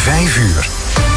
5 uur.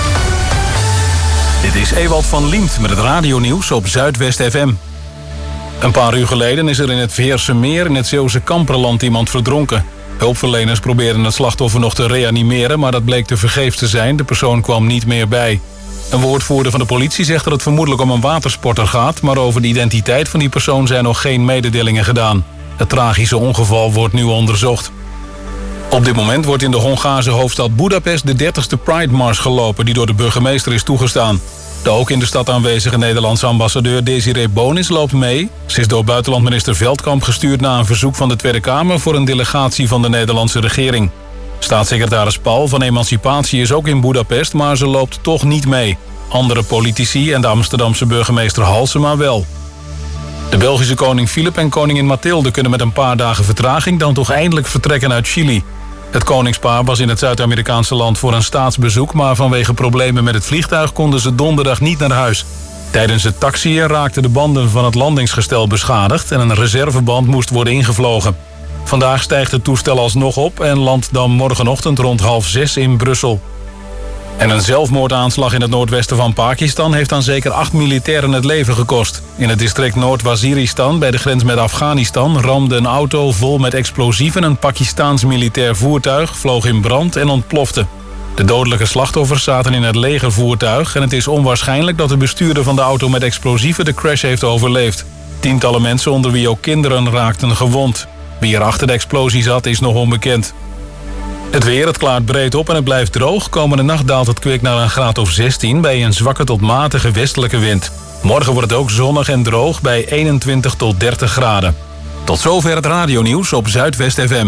Dit is Ewald van Liemt met het radionieuws op Zuidwest FM. Een paar uur geleden is er in het Veerse Meer in het Zeeuwse Kamperland iemand verdronken. Hulpverleners probeerden het slachtoffer nog te reanimeren, maar dat bleek tevergeefs te zijn. De persoon kwam niet meer bij. Een woordvoerder van de politie zegt dat het vermoedelijk om een watersporter gaat, maar over de identiteit van die persoon zijn nog geen mededelingen gedaan. Het tragische ongeval wordt nu onderzocht. Op dit moment wordt in de Hongaarse hoofdstad Budapest de 30ste Pride Mars gelopen die door de burgemeester is toegestaan. De ook in de stad aanwezige Nederlandse ambassadeur Desiree Bonis loopt mee. Ze is door buitenlandminister Veldkamp gestuurd na een verzoek van de Tweede Kamer voor een delegatie van de Nederlandse regering. Staatssecretaris Paul van Emancipatie is ook in Budapest, maar ze loopt toch niet mee. Andere politici en de Amsterdamse burgemeester Halsema wel. De Belgische koning Filip en koningin Mathilde kunnen met een paar dagen vertraging dan toch eindelijk vertrekken uit Chili. Het koningspaar was in het Zuid-Amerikaanse land voor een staatsbezoek, maar vanwege problemen met het vliegtuig konden ze donderdag niet naar huis. Tijdens het taxiën raakten de banden van het landingsgestel beschadigd en een reserveband moest worden ingevlogen. Vandaag stijgt het toestel alsnog op en landt dan morgenochtend rond 5:30 in Brussel. En een zelfmoordaanslag in het noordwesten van Pakistan heeft aan zeker 8 militairen het leven gekost. In het district Noord-Waziristan, bij de grens met Afghanistan, ramde een auto vol met explosieven een Pakistaans militair voertuig, vloog in brand en ontplofte. De dodelijke slachtoffers zaten in het legervoertuig en het is onwaarschijnlijk dat de bestuurder van de auto met explosieven de crash heeft overleefd. Tientallen mensen, onder wie ook kinderen, raakten gewond. Wie er achter de explosie zat is nog onbekend. Het weer, het klaart breed op en het blijft droog. Komende nacht daalt het kwik naar een graad of 16 bij een zwakke tot matige westelijke wind. Morgen wordt het ook zonnig en droog bij 21 tot 30 graden. Tot zover het radionieuws op Zuidwest FM.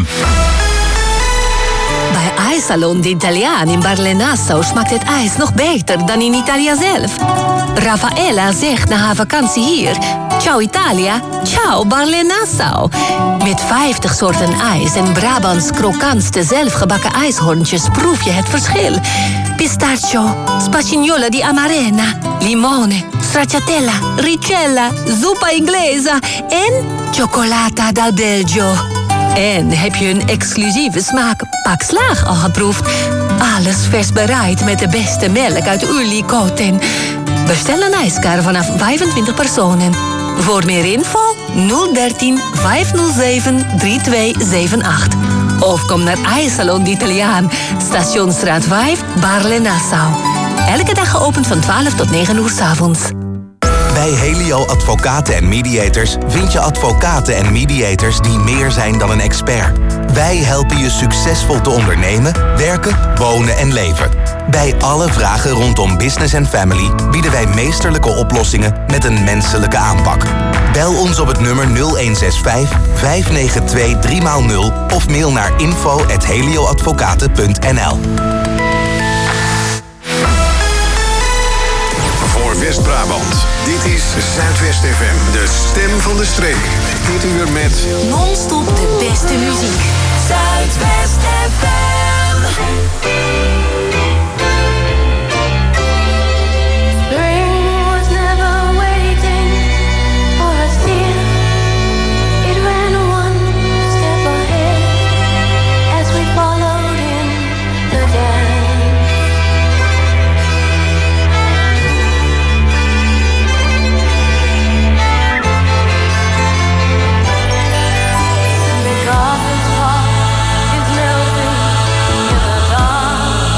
Bij IJssalon d'Italiaan in Barle-Nassau smaakt het ijs nog beter dan in Italië zelf. Raffaella zegt na haar vakantie hier: ciao Italia, ciao Barle-Nassau. Met 50 soorten ijs en Brabants krokantste zelfgebakken ijshoorntjes proef je het verschil. Pistachio, spagnola di amarena, limone, stracciatella, ricella, zuppa inglesa en cioccolata dal Belgio. En heb je een exclusieve smaak Pak Slaag al geproefd? Alles vers bereid met de beste melk uit Ulikoten. Bestel een ijskar vanaf 25 personen. Voor meer info 013 507 3278. Of kom naar IJssalon d'Italiaan, Stationsstraat 5, Barle-Nassau. Elke dag geopend van 12 tot 9 uur 's avonds. Bij Helio Advocaten en Mediators vind je advocaten en mediators die meer zijn dan een expert. Wij helpen je succesvol te ondernemen, werken, wonen en leven. Bij alle vragen rondom business en family bieden wij meesterlijke oplossingen met een menselijke aanpak. Bel ons op het nummer 0165 592 3x0 of mail naar info@helioadvocaten.nl. West-Brabant. Dit is Zuidwest FM, de stem van de streek. Dit uur met non-stop de beste muziek. Zuidwest FM. Is melting in the dark.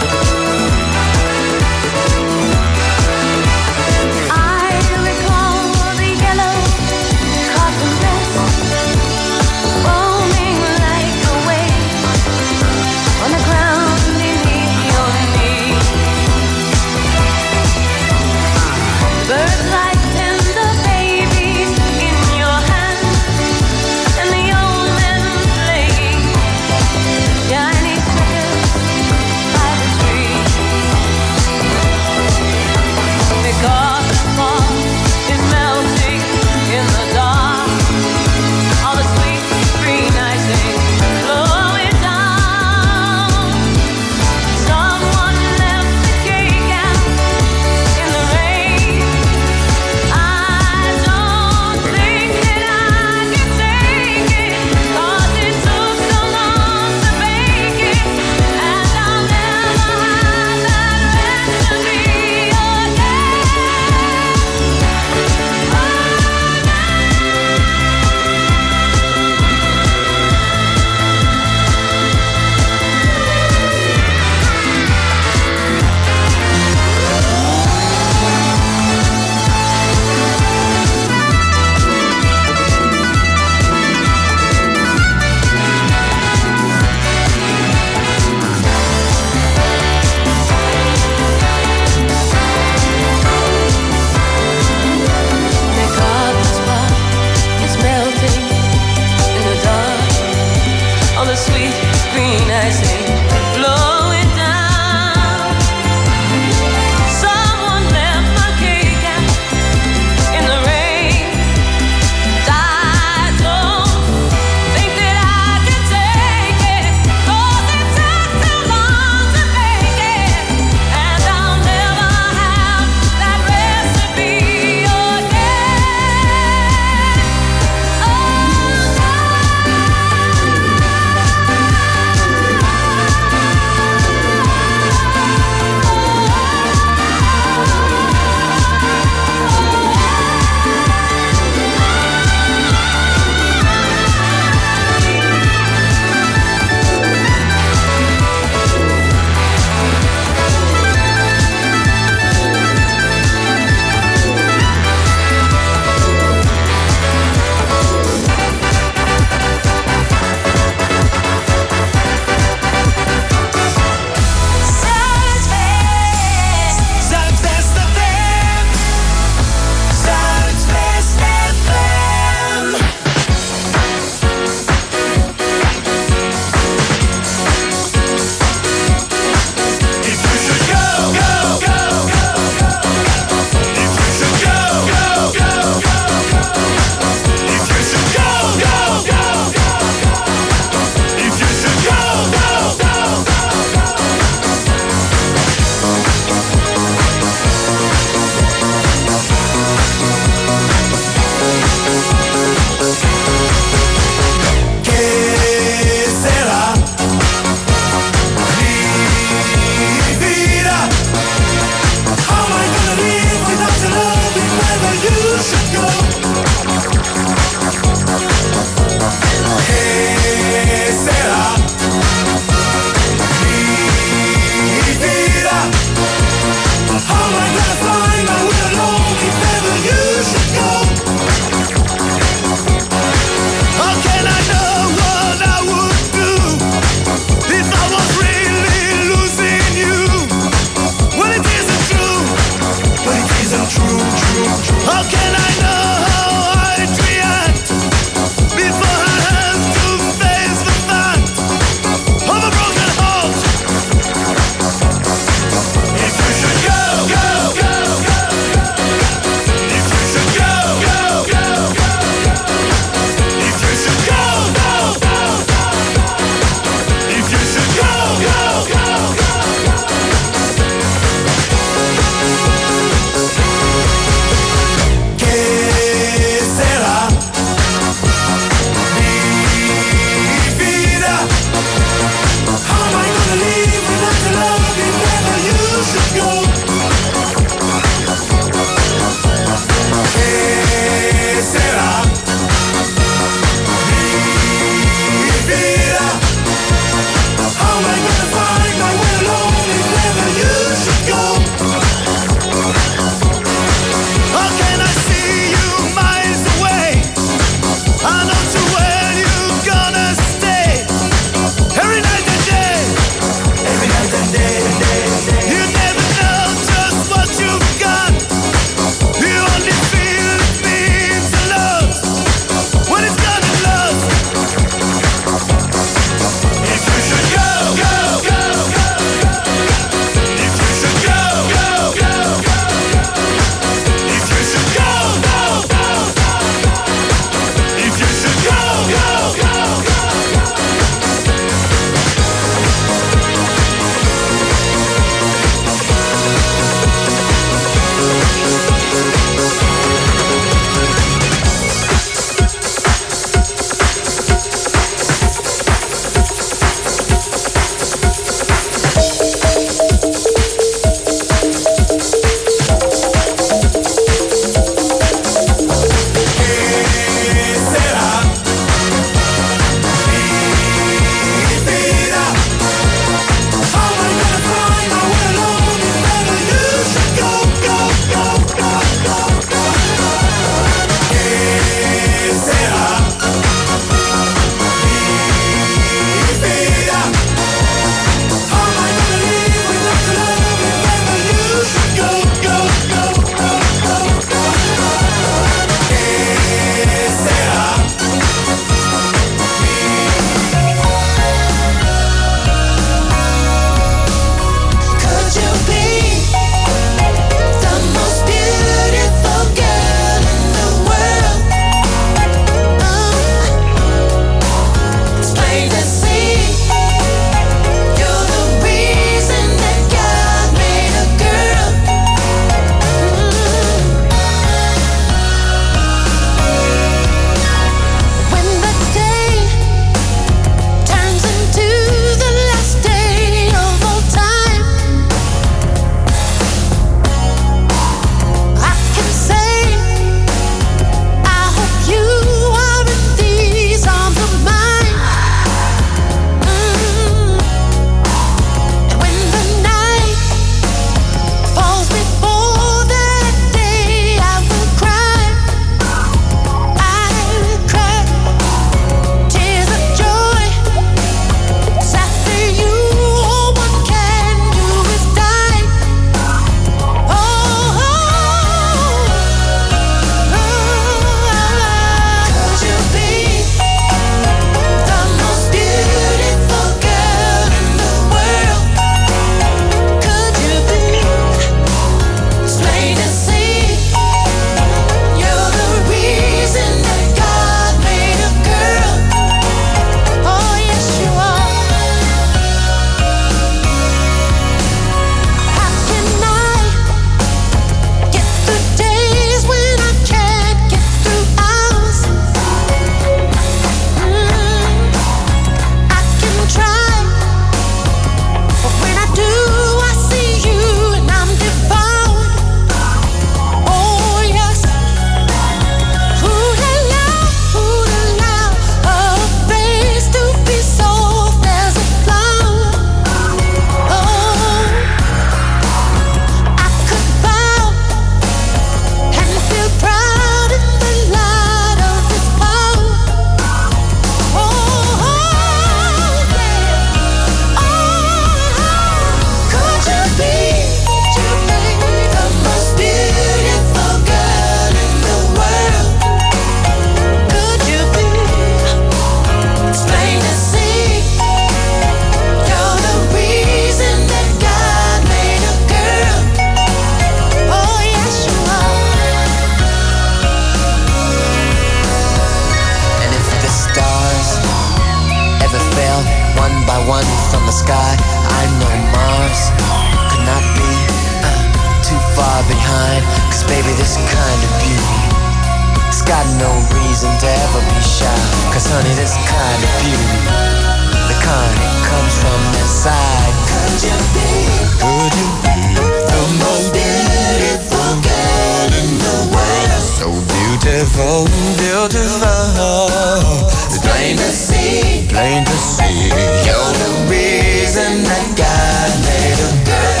this kind of beauty, it's got no reason to ever be shy. Cause honey, this kind of beauty, the kind that comes from inside. Could you be the most beautiful girl in the world? So beautiful, beautiful. It's plain to see, plain to see. You're the reason that God made a girl.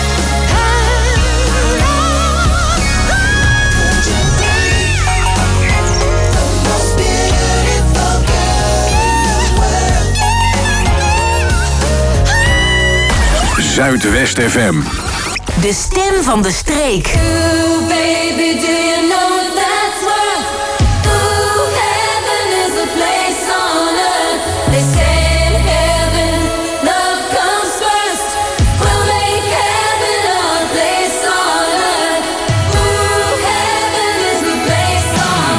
Zuidwest FM. De stem van de streek. Ooh, baby, do you know what that's worth? Ooh, heaven is a place on earth. They say in heaven, love comes first. We'll make heaven our place on earth. Ooh, heaven is the place on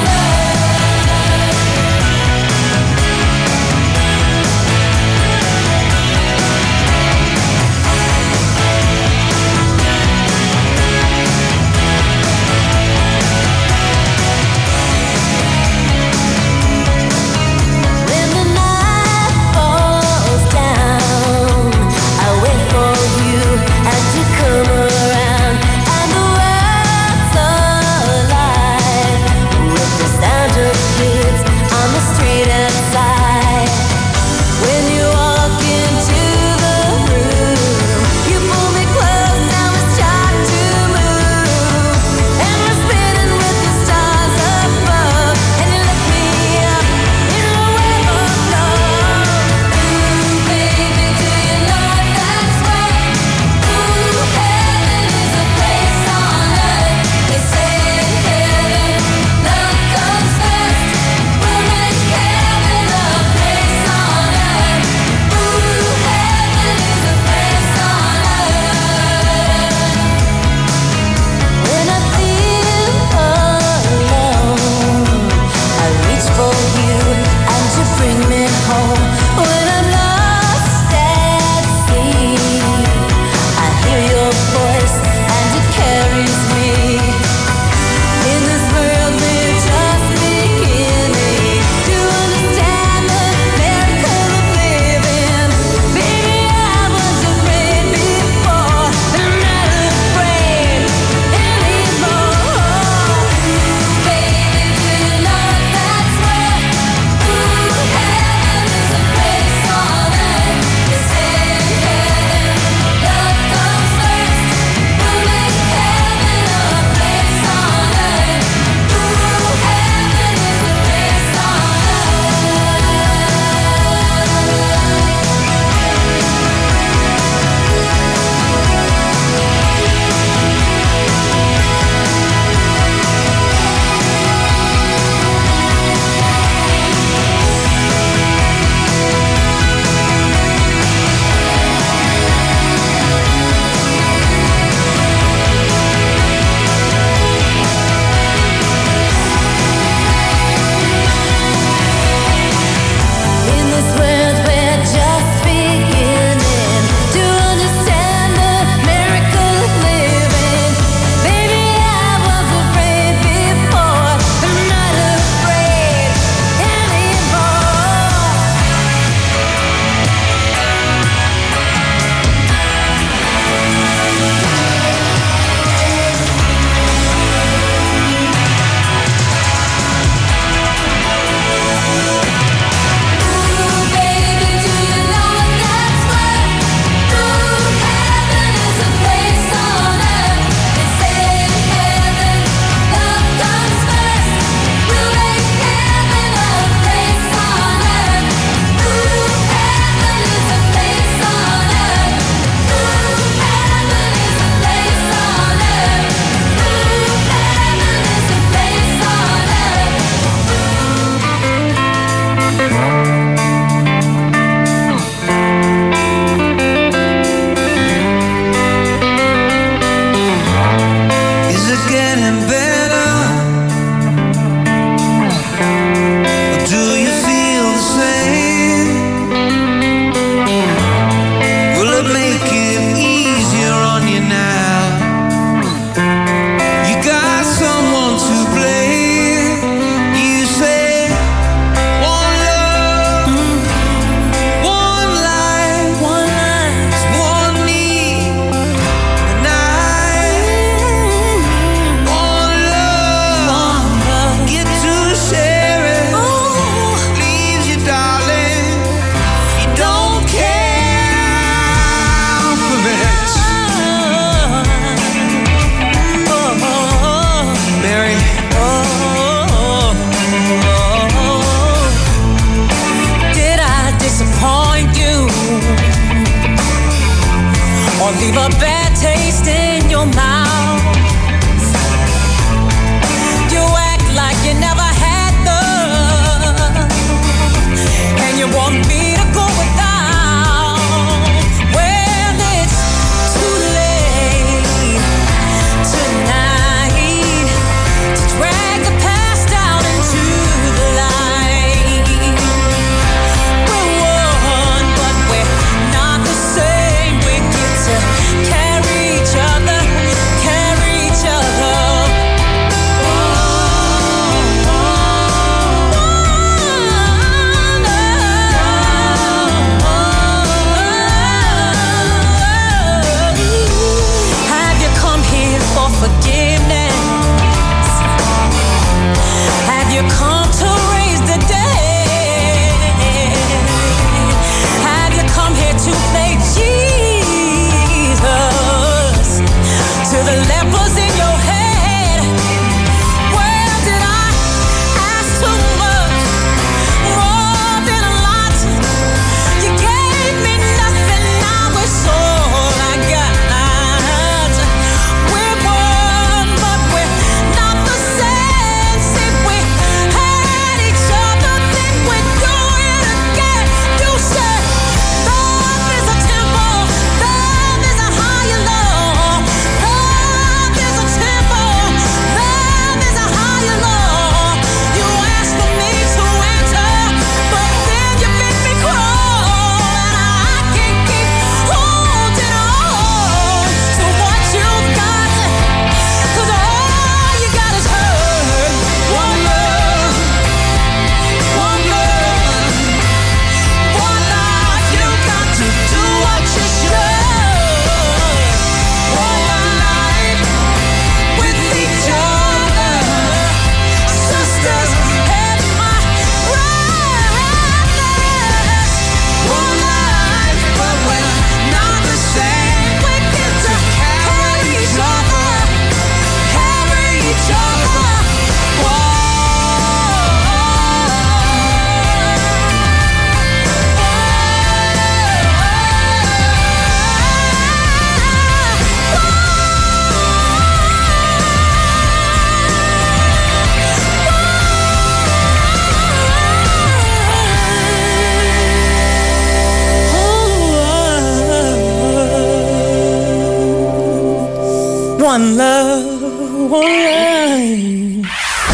one love, one life.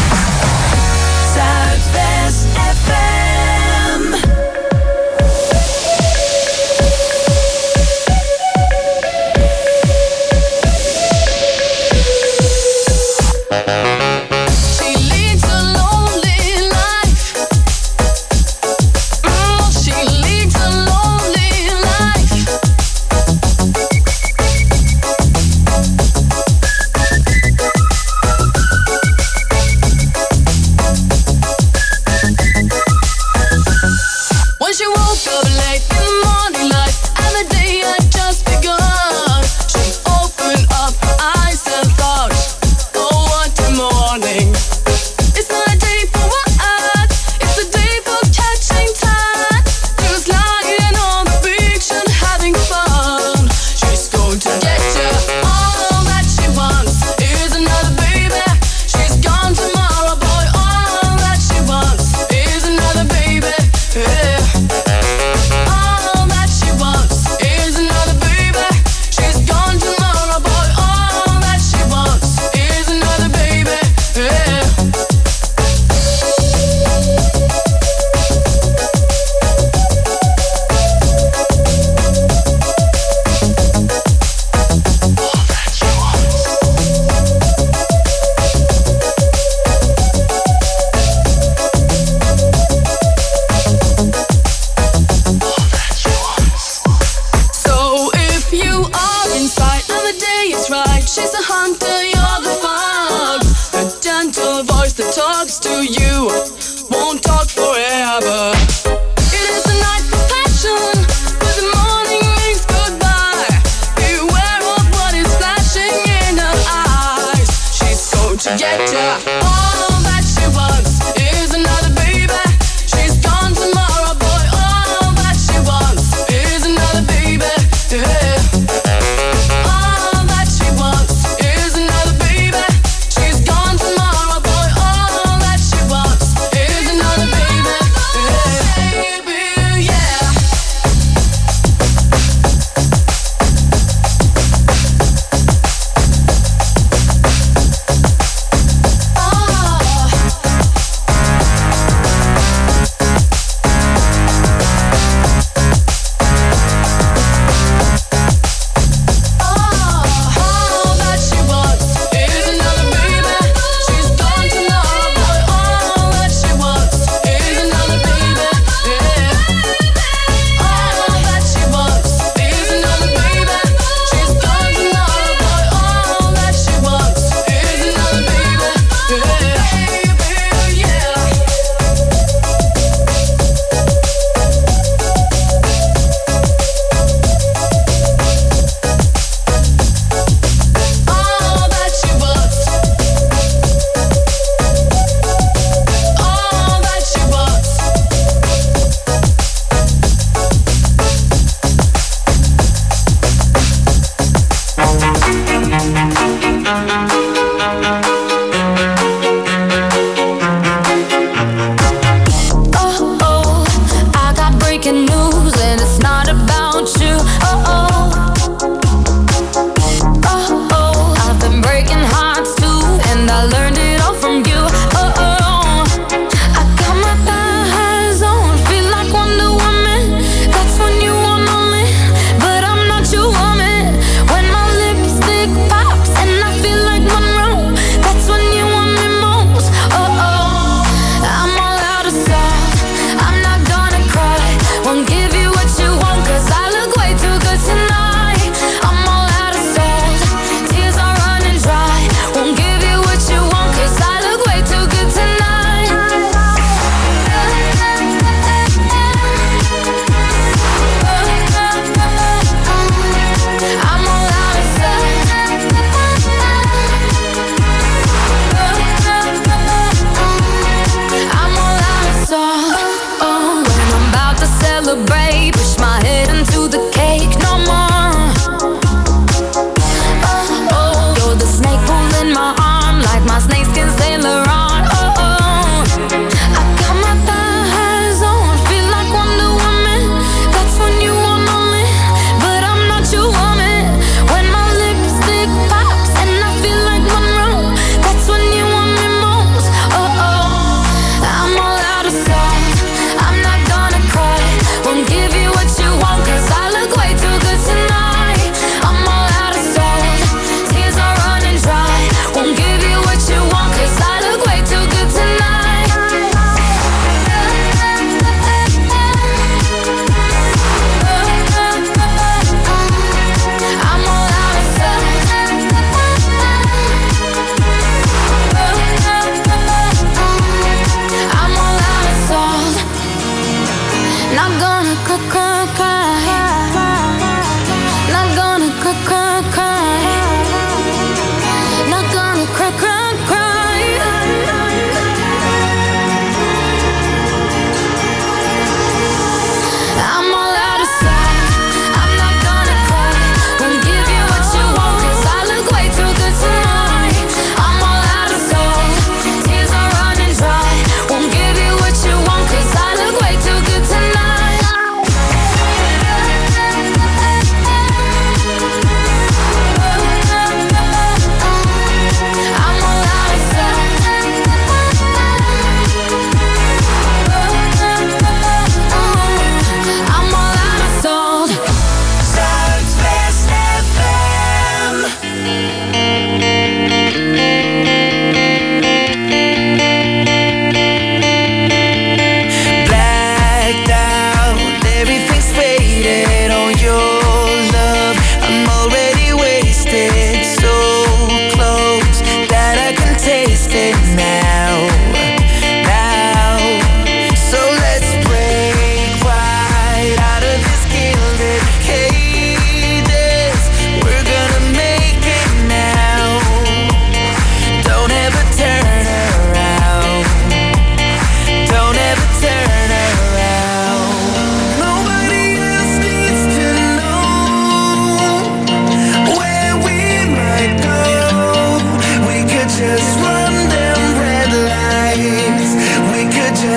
Zuidwest FM.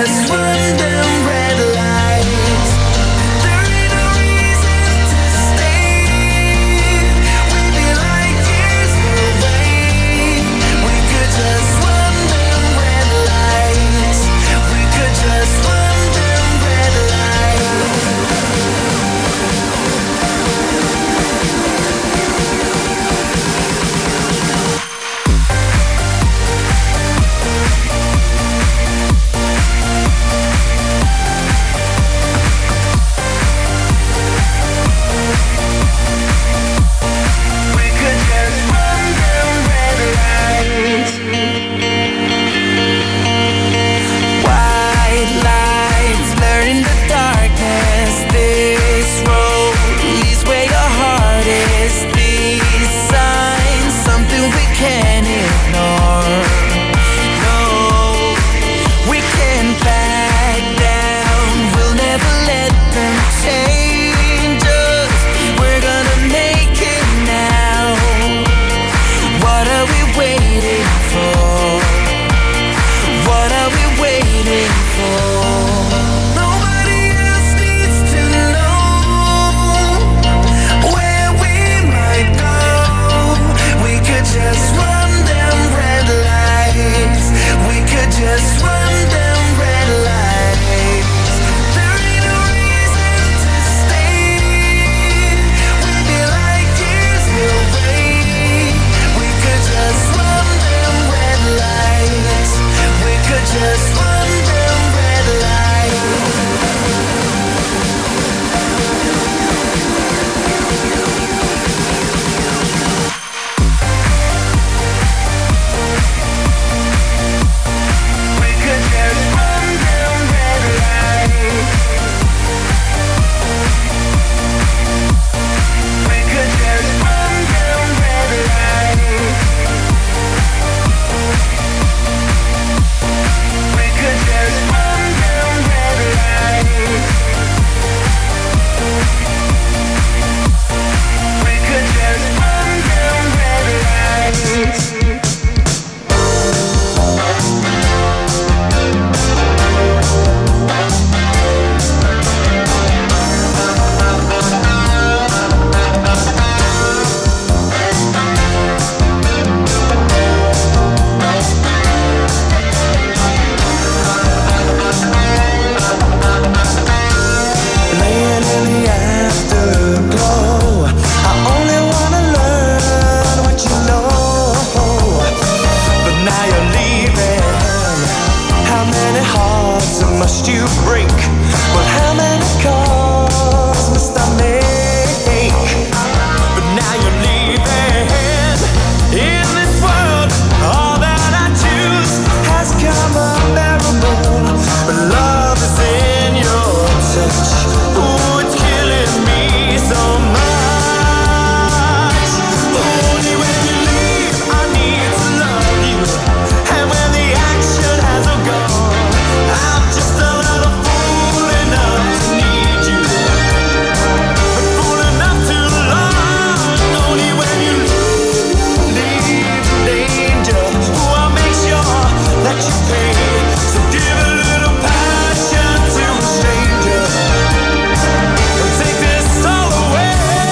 just run them red lights. There ain't no reason to stay. We'd be like years away. We could just run them red lights. We could just run them red lights. We could just run them red lights. White lights blur in the darkness. This road leads where your heart is. These signs, something we can't ignore. No, we can't back down. We'll never let them change us. We're gonna make it now. What are we waiting for? What are we waiting for? Nobody else needs to know where we might go. We could just run them red lights. We could just run them red lights. There ain't no reason to stay. We'd be like years away. We could just run them red lights. We could just run them red lights. We could just run them red lights. We could just run them red lights. We could just run them red lights. We could just run them red lights. Laying in the afterglow, I only wanna learn what you know. But now you're leaving. How many hearts must you break? Well, how many calls must I make? But now you're leaving. In this world, all that I choose has come unbearable. But love is in your touch. Ooh, it's killing me so much. Only when you leave, I need to love you. And when the action has all gone, I'm just a little fool enough to need you. But fool enough to love. Only when you leave danger. Ooh, I'll make sure that you pay. So give a little passion to a stranger. Don't take this all away.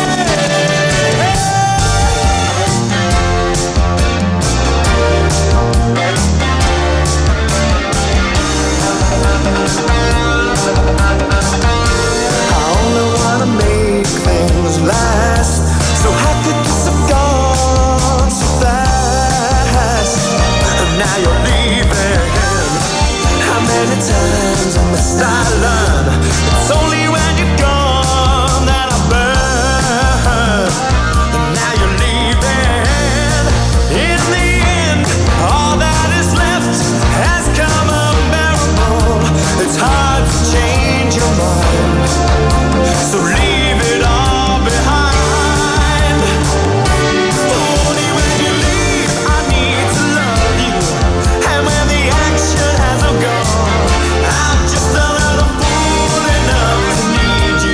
I only wanna make things last. So how could this have gone so fast? And now you're leaving. How many times must I learn? It's only when you're gone that I burn. And now you're leaving. In the end, all that is left has come unbearable. It's hard to change your mind. So leave it all behind. Only when you leave, I need to love you. And when the action has all gone, I'm just a little fool enough to need you.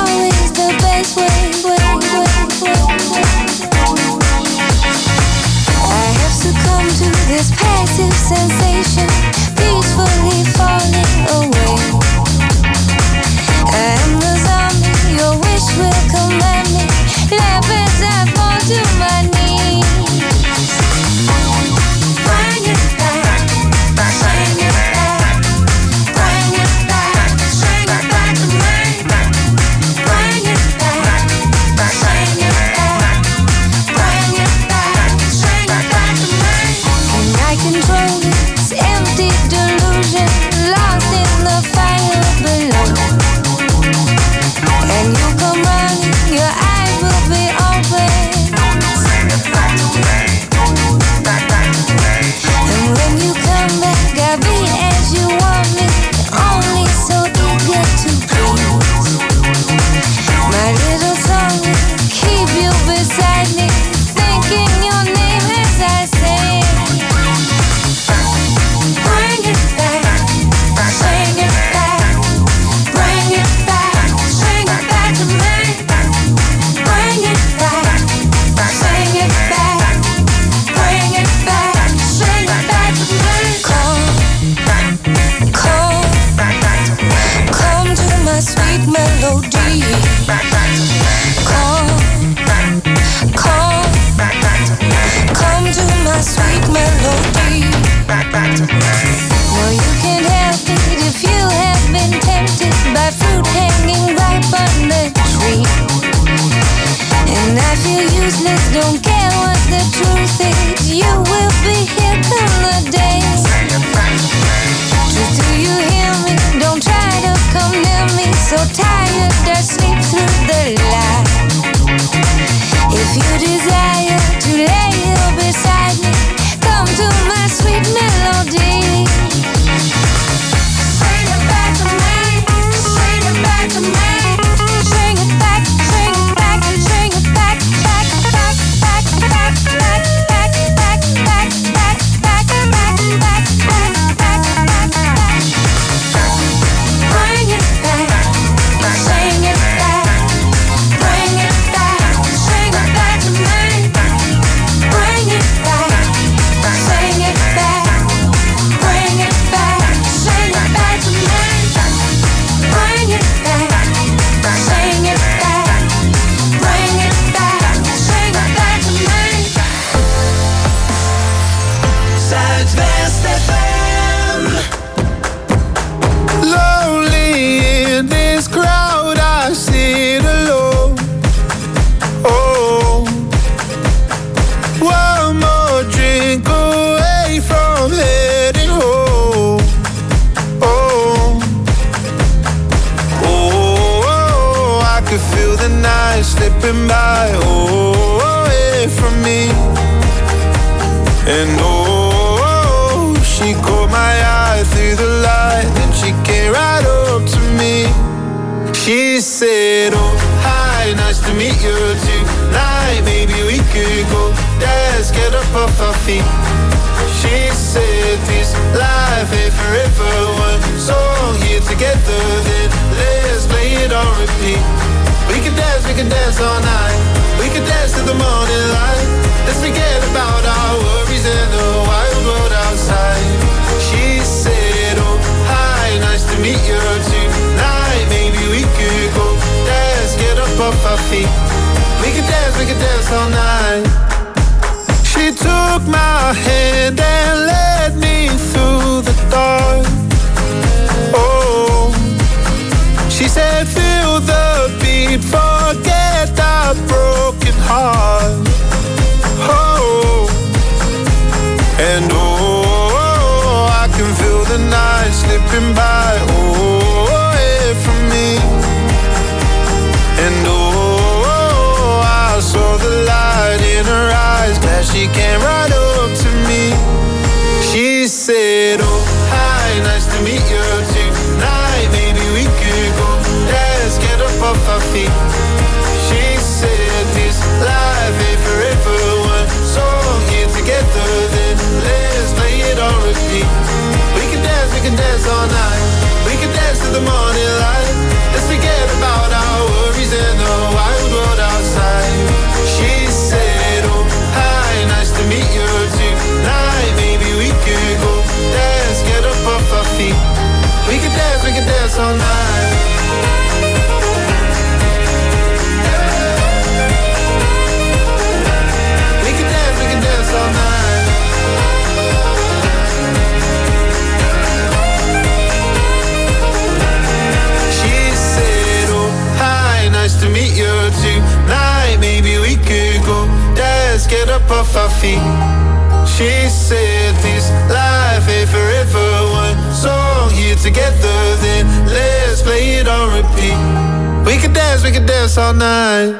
always the best way. I have succumbed to this passive sensation, peacefully falling away. I am the zombie, your wish will command me. Laugh as I fall to my knees. Bring it back, bring it back, bring it back, bring it back to me. Bring it back, bring it back, bring it back, bring it back to me. Can I control this empty delusion, lost in the fire below? And you come running, your eyes will be open. Bring it back to me, back to me. And when you come back, I'll be as you want me, only so eager to please. My little song will keep you beside me, thinking your name as I sing. Bring it back, bring it back, bring it back, bring it back to me. Bring it back, bring it back, bring it back, bring it back to me. Come to my sweet melody. Come to my sweet melody. No, you can't help it if you have been tempted by fruit hanging ripe on the tree. And I feel useless, don't care what the truth is. You will be here come the day. Truth, do you hear me? Don't try to come near me. So tired, I sleep through the light. If you desire to lay here beside me, come to my sweet melody. Bring it back to me, bring it back to me. Bring it back, bring it back, bring it back, back, back, back, back, back, back, back, back, back, back, back, back, back, back. Bring it back, bring it back, bring it back, bring it back to me. Bring it back, bring it back, bring it back, bring it back to me. Bring it back, bring it back, bring it back, bring it back to me. Zuidwest FM. Lonely in this crowd, I sit alone. Oh, one more drink away from heading home. Oh, oh, I could feel the night slipping by. Oh, away from me. And oh, she caught my eye through the light, and she came right up to me. She said, oh, hi, nice to meet you tonight. Maybe we could go dance, get up off our feet. She said, this life ain't forever. One song here together, then let's play it on repeat. We can dance all night. We can dance till the morning light. Let's forget about our worries and the wild world outside. She said, oh, hi, nice to meet you tonight. Maybe we could go dance, get up off our feet. We can dance all night. She took my hand and led me through the dark. Oh, she said, feel the beat, forget our broken heart. Oh, and oh, I can feel the night slipping by. Oh, away from me. And oh, I saw the light in her eyes, glad she came right up to me. She said, oh, hi, nice to meet you tonight. Maybe we could go dance, get up off our feet. She said, this life ain't forever. One song here together, then let's play it on repeat. We can dance all night. We can dance till the morning light. Let's forget about our worries off our feet. She said this life ain't forever. One song here together, then let's play it on repeat. We could dance all night.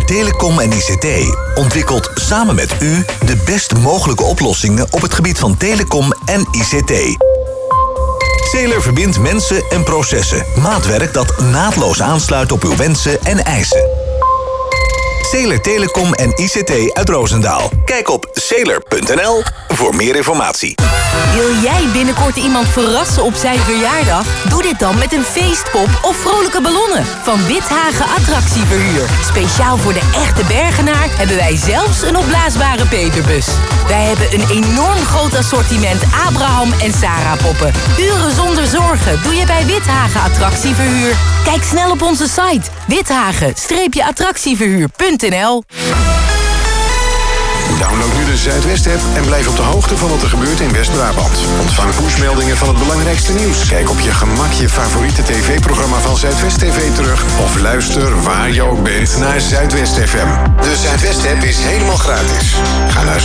Telecom en ICT ontwikkelt samen met u de best mogelijke oplossingen op het gebied van telecom en ICT. Zeler verbindt mensen en processen. Maatwerk dat naadloos aansluit op uw wensen en eisen. Zeler Telecom en ICT uit Roosendaal. Kijk op zeler.nl voor meer informatie. Wil jij binnenkort iemand verrassen op zijn verjaardag? Doe dit dan met een feestpop of vrolijke ballonnen van Withagen Attractieverhuur. Speciaal voor de echte Bergenaar hebben wij zelfs een opblaasbare peperbus. Wij hebben een enorm groot assortiment Abraham en Sarah poppen. Uren zonder zorgen doe je bij Withagen Attractieverhuur. Kijk snel op onze site withagen-attractieverhuur.nl. Download nu de Zuidwest-app en blijf op de hoogte van wat er gebeurt in West-Brabant. Ontvang pushmeldingen van het belangrijkste nieuws. Kijk op je gemak je favoriete tv-programma van Zuidwest TV terug. Of luister waar je ook bent naar Zuidwest FM. De Zuidwest-app is helemaal gratis. Ga naar